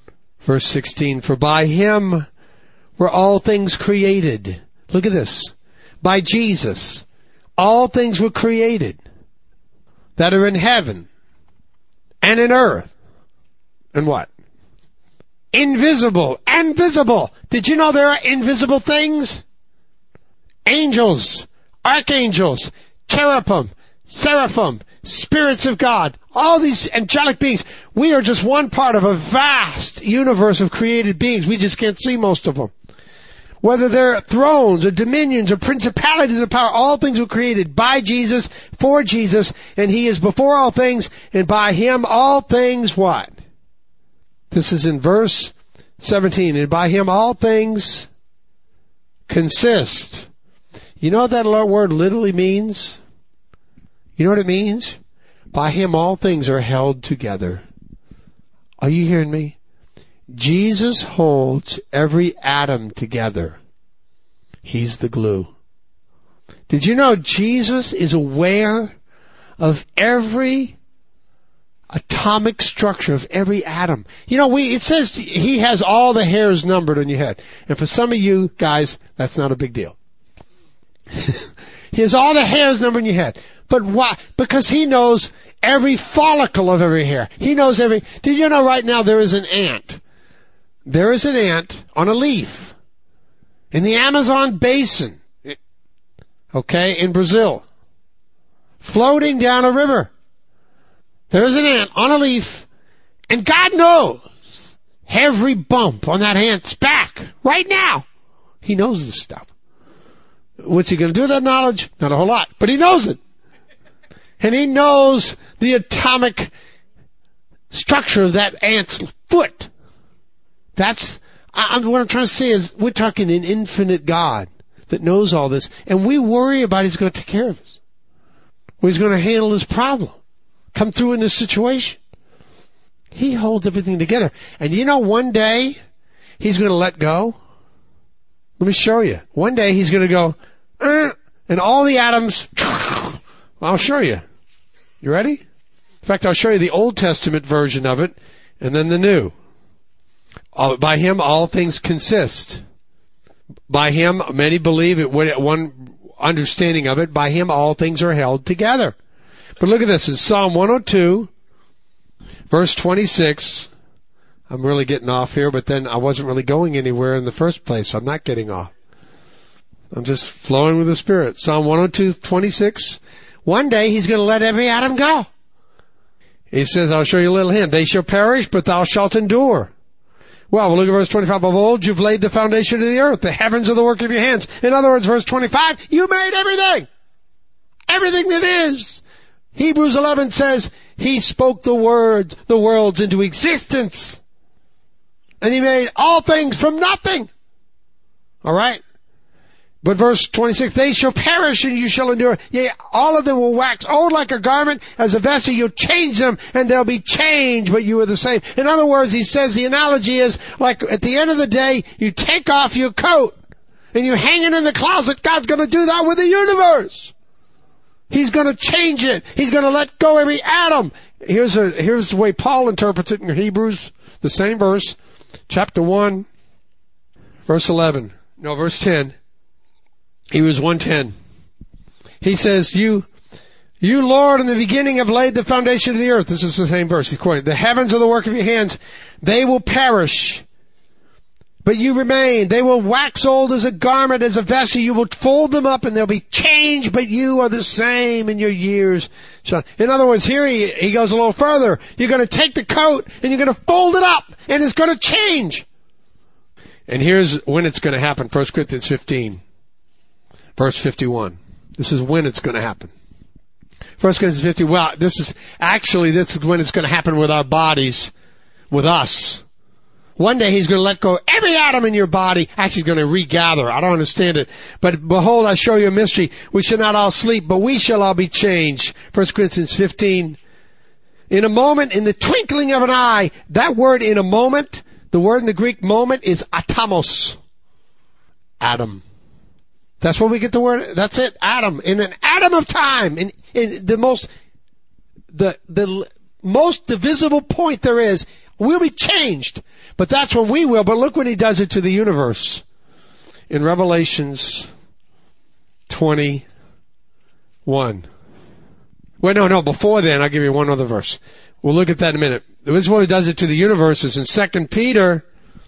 verse 16. For by Him were all things created. Look at this. by Jesus, all things were created that are in heaven and in earth. And what? Invisible and visible. Did you know there are invisible things? Angels, archangels, cherubim, seraphim, spirits of God, all these angelic beings. We are just one part of a vast universe of created beings. We just can't see most of them. Whether they're thrones or dominions or principalities of power, all things were created by Jesus, for Jesus, and He is before all things, and by Him all things what? This is in verse 17. And by Him all things consist. You know what that word literally means? You know what it means? By Him all things are held together. Are you hearing me? Jesus holds every atom together. He's the glue. Did you know Jesus is aware of every atomic structure of every atom? You know, it says He has all the hairs numbered on your head. And for some of you guys, that's not a big deal. He has all the hairs numbered in your head. But why? Because He knows every follicle of every hair. He knows every... Did you know right now there is an ant? There is an ant on a leaf in the Amazon basin, okay, in Brazil, floating down a river. There is an ant on a leaf, and God knows every bump on that ant's back right now. He knows this stuff. What's He going to do with that knowledge? Not a whole lot, but He knows it. And He knows the atomic structure of that ant's foot. That's, what I'm trying to say is, we're talking an infinite God that knows all this, and we worry about He's going to take care of us. He's going to handle this problem, come through in this situation. He holds everything together. And you know, one day, He's going to let go. Let me show you. One day, He's going to go, and all the atoms, I'll show you. You ready? In fact, I'll show you the Old Testament version of it, and then the New. By Him, all things consist. By Him, many believe it. One understanding of it, by Him, all things are held together. But look at this. In Psalm 102, verse 26, I'm really getting off here, but then I wasn't really going anywhere in the first place, so I'm not getting off. I'm just flowing with the Spirit. Psalm 102, 26. One day He's going to let every atom go. He says, I'll show you a little hint. They shall perish, but thou shalt endure. Well, look at verse 25. Of old you've laid the foundation of the earth. The heavens are the work of your hands. In other words, verse 25, you made everything. Everything that is. Hebrews 11 says, He spoke the worlds into existence. And He made all things from nothing. All right? But verse 26, they shall perish and you shall endure. Yea, all of them will wax old like a garment. As a vessel you'll change them and they'll be changed, but you are the same. In other words, he says the analogy is like at the end of the day, you take off your coat and you hang it in the closet. God's going to do that with the universe. He's going to change it. He's going to let go every atom. Here's the way Paul interprets it in Hebrews, the same verse, chapter 1, verse 11. No, verse 10. Hebrews 1:10. He says, You, Lord, in the beginning have laid the foundation of the earth. This is the same verse. He's quoting. The heavens are the work of your hands. They will perish, but you remain. They will wax old as a garment, as a vessel. You will fold them up and they'll be changed, but you are the same in your years. In other words, here he goes a little further. You're going to take the coat and you're going to fold it up and it's going to change. And here's when it's going to happen. 1 Corinthians 15. Verse 51. This is when it's going to happen. 1 Corinthians 15. Well, this is when it's going to happen with our bodies, with us. One day He's going to let go every atom in your body. Actually, He's going to regather. I don't understand it. But behold, I show you a mystery. We shall not all sleep, but we shall all be changed. 1 Corinthians 15. In a moment, in the twinkling of an eye. That word in a moment, the word in the Greek moment is atomos. Atom. That's where we get the word, that's it, atom. In an atom of time, in the most divisible point there is, we'll be changed. But that's when we will. But look when He does it to the universe. In Revelations 21. Wait, no, before then, I'll give you one other verse. We'll look at that in a minute. This is what he does it to the universe is in 2 Peter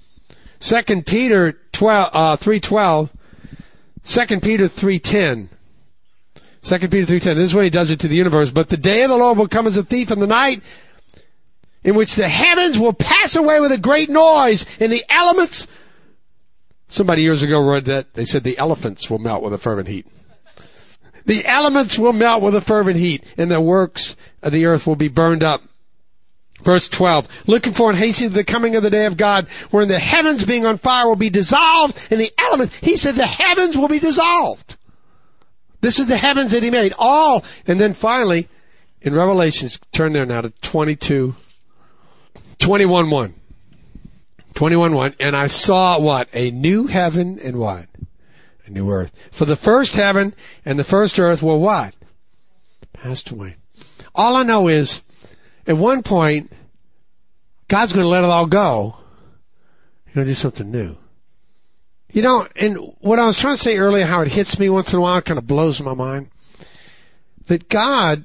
3:12, 2 Peter 3:10. 2 Peter 3:10, this is what he does it to the universe. But the day of the Lord will come as a thief in the night, in which the heavens will pass away with a great noise, and the elements, somebody years ago read that, they said the elephants will melt with a fervent heat. The elements will melt with a fervent heat, and the works of the earth will be burned up. Verse 12, looking for and hastening the coming of the day of God, wherein the heavens being on fire will be dissolved, and the elements, he said the heavens will be dissolved. This is the heavens that he made, all. And then finally, in Revelations, turn there now to 21:1. 21:1, and I saw what? A new heaven and what? A new earth. For the first heaven and the first earth were what? Passed away. All I know is, at one point, God's going to let it all go. He's going to do something new. You know, and what I was trying to say earlier, how it hits me once in a while, it kind of blows my mind. That God,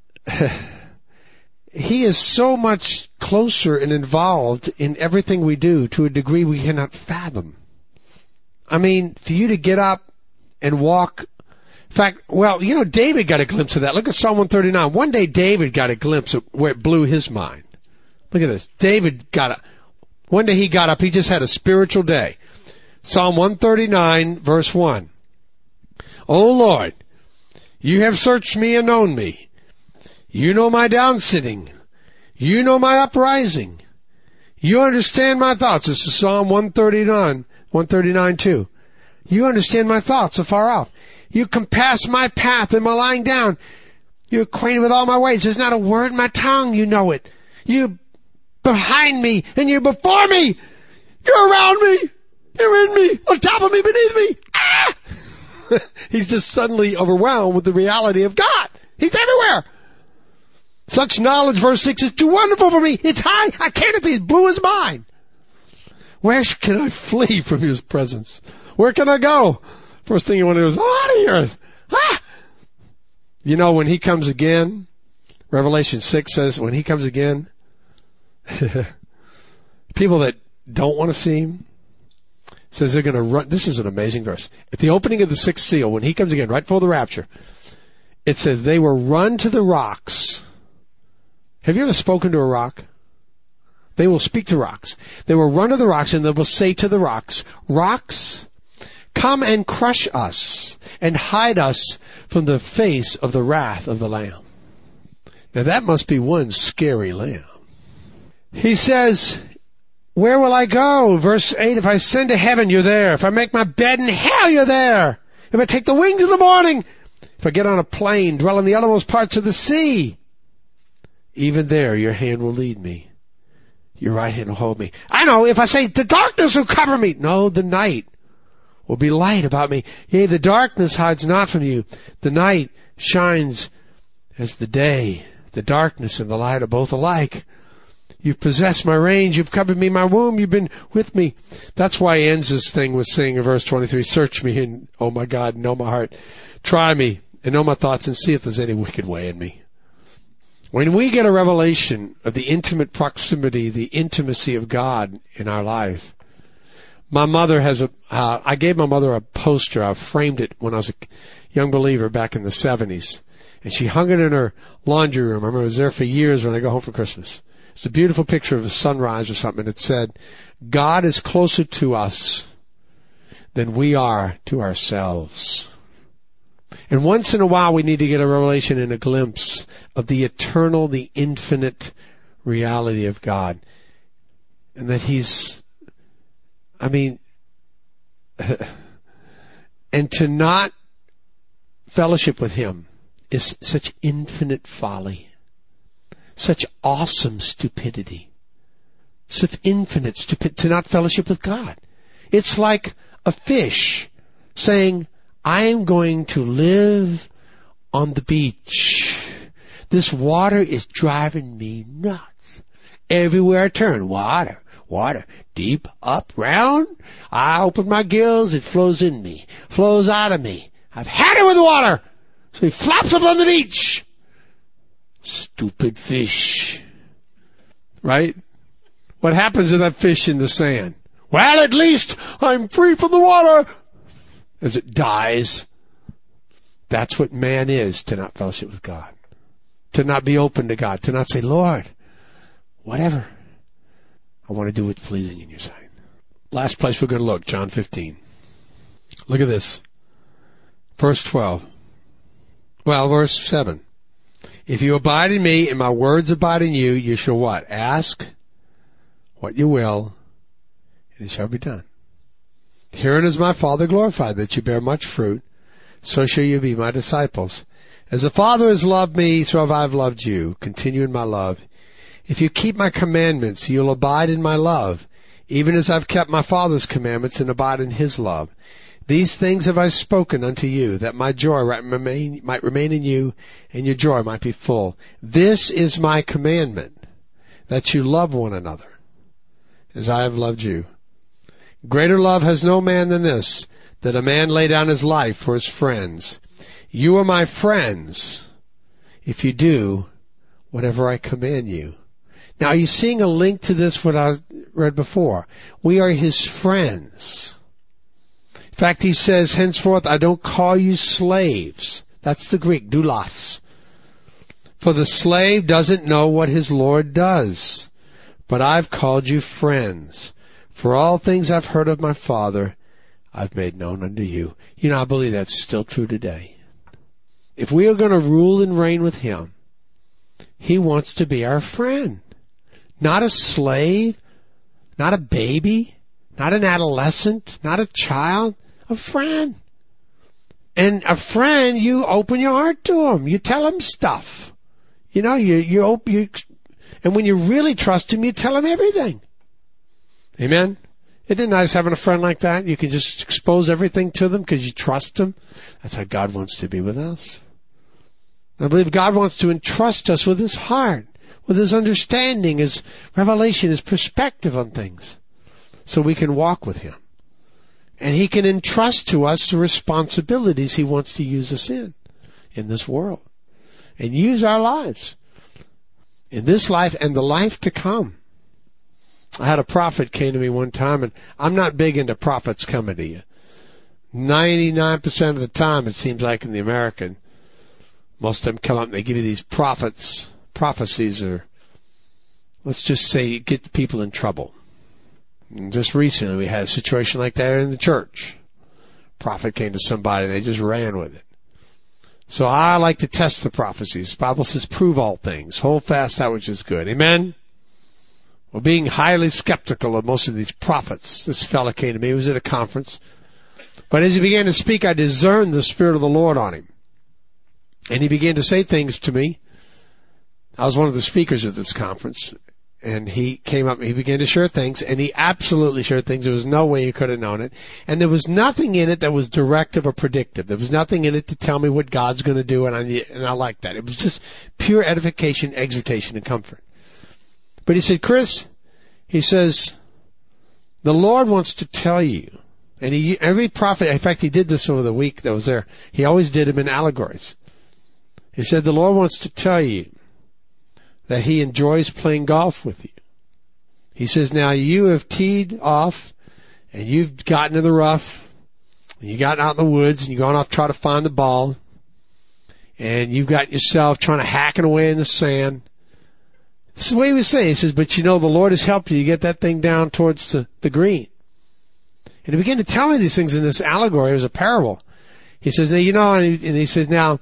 He is so much closer and involved in everything we do to a degree we cannot fathom. I mean, for you to get up and walk, in fact, well, you know, David got a glimpse of that. Look at Psalm 139. One day David got a glimpse of where it blew his mind. Look at this. One day he got up, he just had a spiritual day. Psalm 139, verse 1. O Lord, you have searched me and known me. You know my downsitting. You know my uprising. You understand my thoughts. This is Psalm 139 too. You understand my thoughts afar off. You compass my path and my lying down. You're acquainted with all my ways. There's not a word in my tongue. You know it. You're behind me and you're before me. You're around me. You're in me. On top of me, beneath me. Ah! He's just suddenly overwhelmed with the reality of God. He's everywhere. Such knowledge, verse 6, is too wonderful for me. It's high. I can't be. It blew his mind. Where can I flee from his presence? Where can I go? First thing you want to do is, out of here. Ah! You know, when he comes again, Revelation 6 says, when he comes again, people that don't want to see him, says they're going to run. This is an amazing verse. At the opening of the sixth seal, when he comes again, right before the rapture, it says they will run to the rocks. Have you ever spoken to a rock? They will speak to rocks. They will run to the rocks and they will say to the rocks, rocks, come and crush us and hide us from the face of the wrath of the Lamb. Now that must be one scary lamb. He says, where will I go? Verse 8, if I ascend to heaven, you're there. If I make my bed in hell, you're there. If I take the wings of the morning, if I get on a plane, dwell in the uttermost parts of the sea, even there your hand will lead me. Your right hand will hold me. I know, if I say the darkness will cover me. No, the night will be light about me. Yea, the darkness hides not from you. The night shines as the day. The darkness and the light are both alike. You've possessed my range. You've covered me, my womb. You've been with me. That's why he ends this thing with saying in verse 23, search me and, oh my God, know my heart. Try me and know my thoughts and see if there's any wicked way in me. When we get a revelation of the intimate proximity, the intimacy of God in our life, my mother has I gave my mother a poster. I framed it when I was a young believer back in the 70s. And she hung it in her laundry room. I remember it was there for years when I go home for Christmas. It's a beautiful picture of a sunrise or something. And it said, God is closer to us than we are to ourselves. And once in a while we need to get a revelation and a glimpse of the eternal, the infinite reality of God. And that He's, and to not fellowship with Him is such infinite folly. Such awesome stupidity. Such infinite stupidity to not fellowship with God. It's like a fish saying, I'm going to live on the beach. This water is driving me nuts. Everywhere I turn, water, water, deep, up, round. I open my gills, it flows in me, flows out of me. I've had it with water. So he flops up on the beach. Stupid fish. Right? What happens to that fish in the sand? Well, at least I'm free from the water. As it dies. That's what man is, to not fellowship with God. To not be open to God. To not say, Lord, whatever. I want to do what's pleasing in your sight. Last place we're going to look, John 15. Look at this. Verse 12. Well, verse 7. If you abide in me and my words abide in you, you shall what? Ask what you will, and it shall be done. Herein is my Father glorified, that you bear much fruit, so shall you be my disciples. As the Father has loved me, so have I loved you. Continue in my love. If you keep my commandments, you'll abide in my love, even as I've kept my Father's commandments and abide in his love. These things have I spoken unto you, that my joy might remain in you, and your joy might be full. This is my commandment, that you love one another, as I have loved you. Greater love has no man than this, that a man lay down his life for his friends. You are my friends, if you do whatever I command you. Now, are you seeing a link to this, what I read before? We are his friends. In fact, he says, henceforth I don't call you slaves. That's the Greek, doulos. For the slave doesn't know what his Lord does. But I've called you friends. For all things I've heard of my Father, I've made known unto you. You know, I believe that's still true today. If we are going to rule and reign with him, he wants to be our friend. Not a slave, not a baby, not an adolescent, not a child, a friend. And a friend, you open your heart to him. You tell him stuff. You know, and when you really trust him, you tell him everything. Amen? Isn't it nice having a friend like that? You can just expose everything to them because you trust them. That's how God wants to be with us. I believe God wants to entrust us with his heart, with his understanding, his revelation, his perspective on things, so we can walk with him. And he can entrust to us the responsibilities he wants to use us in this world, and use our lives in this life and the life to come. I had a prophet came to me one time, and I'm not big into prophets coming to you. 99% of the time, it seems like in the American, most of them come up and they give you these prophecies, or let's just say get the people in trouble. And just recently we had a situation like that in the church. Prophet came to somebody and they just ran with it. So I like to test the prophecies. The Bible says prove all things. Hold fast that which is good. Amen? Well, being highly skeptical of most of these prophets, this fella came to me. He was at a conference. But as he began to speak, I discerned the Spirit of the Lord on him. And he began to say things to me. I was one of the speakers at this conference. And he came up and he began to share things. And he absolutely shared things. There was no way he could have known it. And there was nothing in it that was directive or predictive. There was nothing in it to tell me what God's going to do. And I liked that. It was just pure edification, exhortation, and comfort. But he said, Chris, he says, the Lord wants to tell you. And every prophet, in fact, he did this over the week that was there. He always did them in allegories. He said, the Lord wants to tell you that he enjoys playing golf with you. He says, now you have teed off and you've gotten in the rough and you've gotten out in the woods and you've gone off to try to find the ball and you've got yourself trying to hack it away in the sand. This is the way he was saying. He says, but you know, the Lord has helped you get that thing down towards the green. And he began to tell me these things in this allegory. It was a parable. He says, now, you know, and he said, now,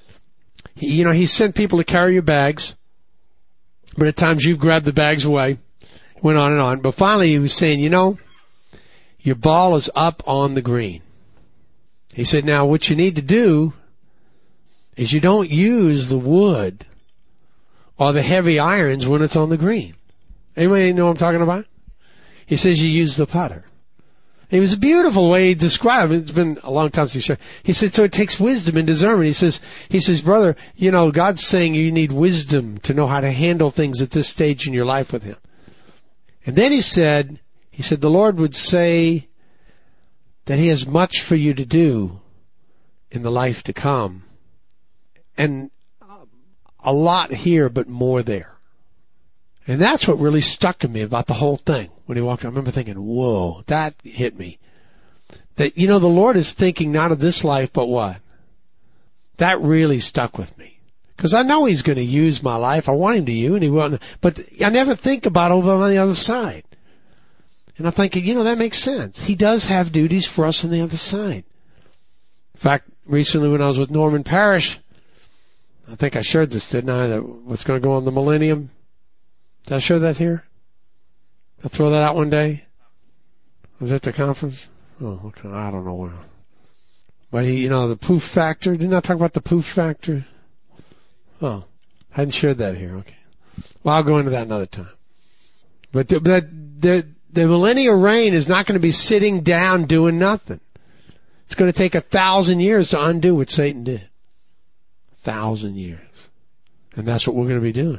he sent people to carry your bags. But at times you've grabbed the bags away. Went on and on. But finally he was saying, you know, your ball is up on the green. He said, now what you need to do is you don't use the wood or the heavy irons when it's on the green. Anybody know what I'm talking about? He says you use the putter. It was a beautiful way he described it. It's been a long time since he shared. He said, so it takes wisdom and discernment. He says, brother, you know, God's saying you need wisdom to know how to handle things at this stage in your life with him. And then he said, the Lord would say that he has much for you to do in the life to come. And a lot here, but more there. And that's what really stuck in me about the whole thing. When he walked, I remember thinking, whoa, that hit me. That, the Lord is thinking not of this life, but what? That really stuck with me. Because I know He's going to use my life. I want Him to use, and He will. But I never think about over on the other side. And I'm thinking, that makes sense. He does have duties for us on the other side. In fact, recently when I was with Norman Parrish, I think I shared this, didn't I? That what's going to go on the millennium. Did I share that here? I'll throw that out one day. Was that the conference? Oh, okay. I don't know where. But he, the poof factor. Didn't I talk about the poof factor? Oh, I hadn't shared that here. Okay. Well, I'll go into that another time. But the millennial reign is not going to be sitting down doing nothing. It's going to take 1,000 years to undo what Satan did. 1,000 years. And that's what we're going to be doing.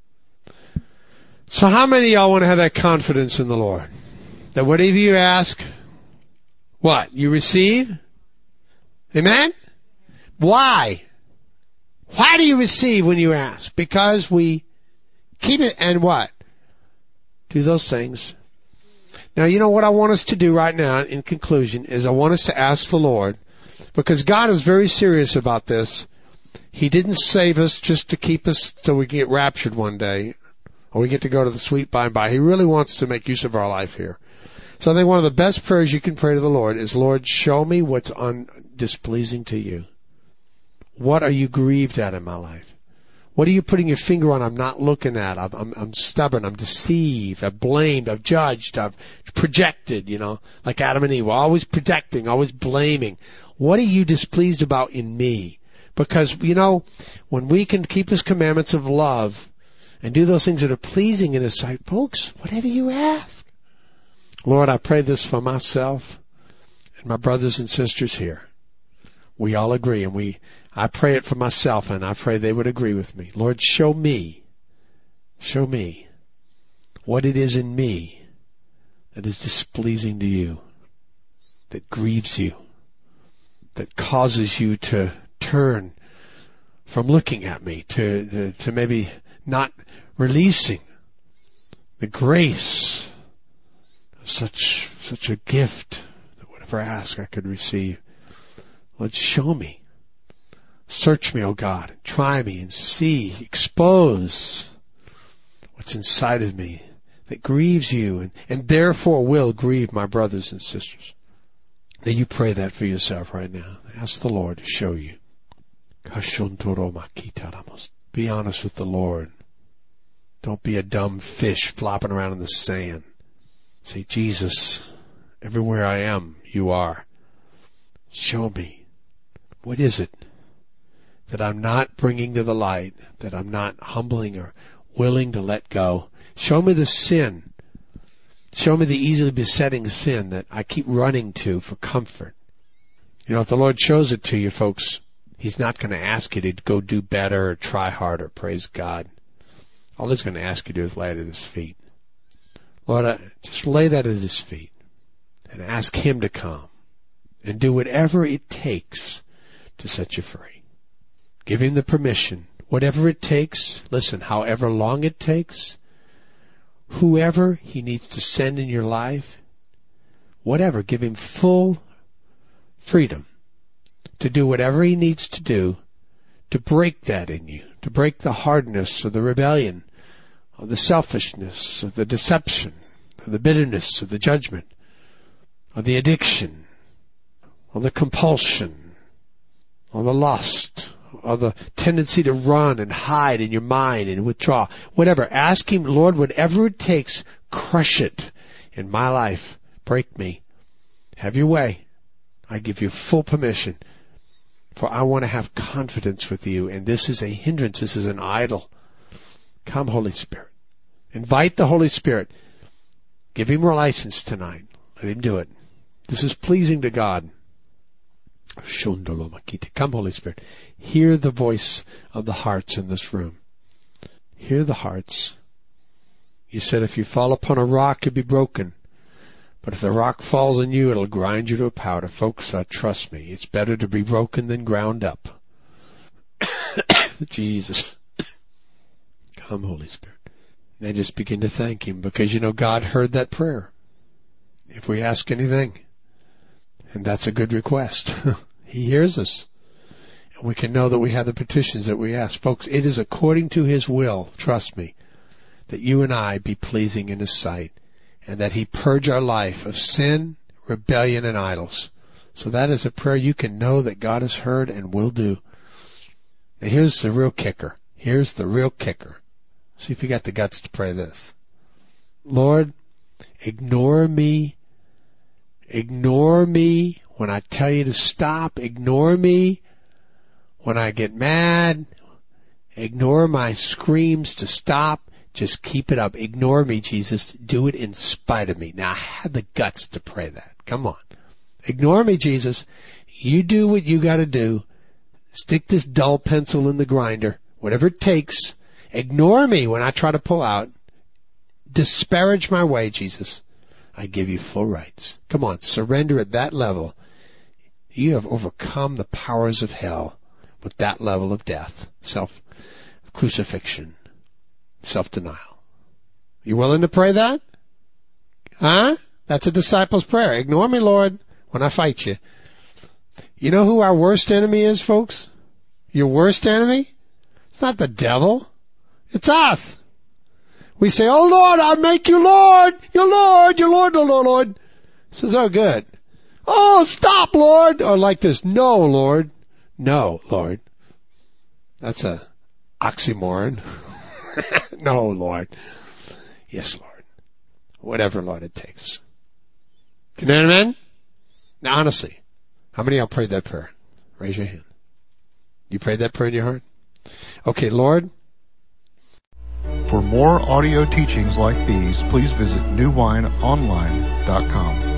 So how many of y'all want to have that confidence in the Lord? That whatever you ask, what? You receive? Amen? Why? Why do you receive when you ask? Because we keep it and what? Do those things. Now, what I want us to do right now in conclusion is I want us to ask the Lord, because God is very serious about this. He didn't save us just to keep us till we get raptured one day, or we get to go to the sweet by and by. He really wants to make use of our life here. So I think one of the best prayers you can pray to the Lord is, Lord, show me what's displeasing to you. What are you grieved at in my life? What are you putting your finger on I'm not looking at? I'm stubborn. I'm deceived. I've blamed. I've judged. I've projected, like Adam and Eve. We're always projecting, always blaming. What are you displeased about in me? Because, when we can keep His commandments of love and do those things that are pleasing in His sight, folks, whatever you ask. Lord, I pray this for myself and my brothers and sisters here. We all agree, and I pray it for myself, and I pray they would agree with me. Lord, show me what it is in me that is displeasing to you, that grieves you, that causes you to turn from looking at me, to maybe not releasing the grace of such a gift that whatever I ask I could receive. Lord, show me. Search me, O God, and try me and see, expose what's inside of me that grieves you and therefore will grieve my brothers and sisters. Now you pray that for yourself right now. Ask the Lord to show you. Be honest with the Lord. Don't be a dumb fish flopping around in the sand. Say, Jesus, everywhere I am, you are. Show me. What is it that I'm not bringing to the light, that I'm not humbling or willing to let go? Show me the sin. Show me the easily besetting sin that I keep running to for comfort. If the Lord shows it to you, folks, He's not going to ask you to go do better or try harder, praise God. All He's going to ask you to do is lay it at His feet. Lord, just lay that at His feet and ask Him to come and do whatever it takes to set you free. Give Him the permission. Whatever it takes, listen, however long it takes, whoever He needs to send in your life, whatever, give Him full freedom to do whatever He needs to do to break that in you, to break the hardness or the rebellion or the selfishness or the deception or the bitterness or the judgment or the addiction or the compulsion or the lust, or the tendency to run and hide in your mind and withdraw. Whatever. Ask Him, Lord, whatever it takes, crush it in my life. Break me. Have your way. I give you full permission. For I want to have confidence with you, and this is a hindrance. This is an idol. Come, Holy Spirit. Invite the Holy Spirit. Give Him a license tonight. Let Him do it. This is pleasing to God. Come, Holy Spirit. Hear the voice of the hearts in this room. Hear the hearts. You said if you fall upon a rock, you'll be broken. But if the rock falls on you, it'll grind you to a powder. Folks, trust me, it's better to be broken than ground up. Jesus. Come, Holy Spirit. And I just begin to thank Him because, God heard that prayer. If we ask anything, and that's a good request, He hears us. And we can know that we have the petitions that we ask. Folks, it is according to His will, trust me, that you and I be pleasing in His sight, and that He purge our life of sin, rebellion, and idols. So that is a prayer you can know that God has heard and will do. Now here's the real kicker. Here's the real kicker. See if you got the guts to pray this. Lord, ignore me. Ignore me when I tell you to stop. Ignore me when I get mad. Ignore my screams to stop. Just keep it up. Ignore me, Jesus. Do it in spite of me. Now, I had the guts to pray that. Come on. Ignore me, Jesus. You do what you got to do. Stick this dull pencil in the grinder. Whatever it takes. Ignore me when I try to pull out. Disparage my way, Jesus. I give you full rights. Come on. Surrender at that level. You have overcome the powers of hell with that level of death. Crucifixion. Self-denial. You willing to pray that? Huh? That's a disciple's prayer. Ignore me, Lord, when I fight you. You know who our worst enemy is, folks? Your worst enemy? It's not the devil. It's us. We say, oh Lord, I make you Lord. You're Lord. You're Lord, Lord. He says, oh good. Oh, stop, Lord. Or like this, no, Lord. No, Lord. That's a oxymoron. No, Lord. Yes, Lord. Whatever, Lord, it takes. Can you amen? Now, honestly, how many of y'all prayed that prayer? Raise your hand. You prayed that prayer in your heart? Okay, Lord. For more audio teachings like these, please visit newwineonline.com.